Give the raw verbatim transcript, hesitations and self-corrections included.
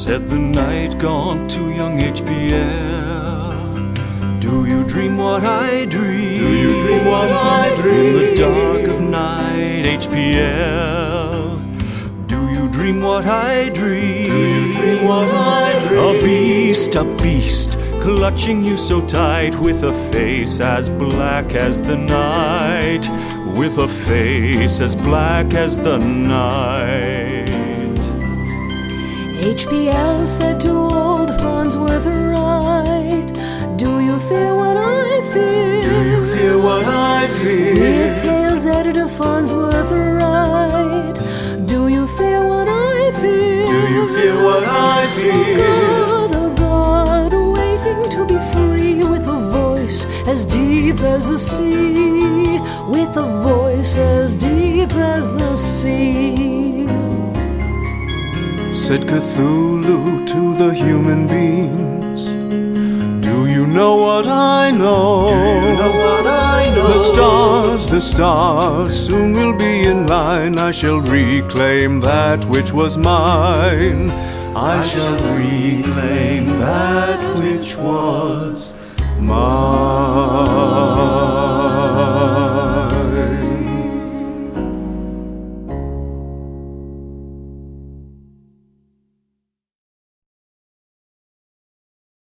Said the night gone to young H P L. Do you dream what I dream? Do you dream what I dream? In the dark of night, H P L. Do you dream what I dream? Do you dream what I dream? A beast, a beast, clutching you so tight, with a face as black as the night, with a face as black as the night. H P L said to old Farnsworth Wright, do you fear what I fear? Do you fear what I fear? Weird Tales editor Farnsworth Wright, do you fear what I fear? Do you fear what I fear? Oh God, oh God, waiting to be free, with a voice as deep as the sea, with a voice as deep as the sea. Said Cthulhu to the human beings, do you know what I know? Do you know what I know? The stars, the stars, soon will be in line. I shall reclaim that which was mine. I shall reclaim that which was mine.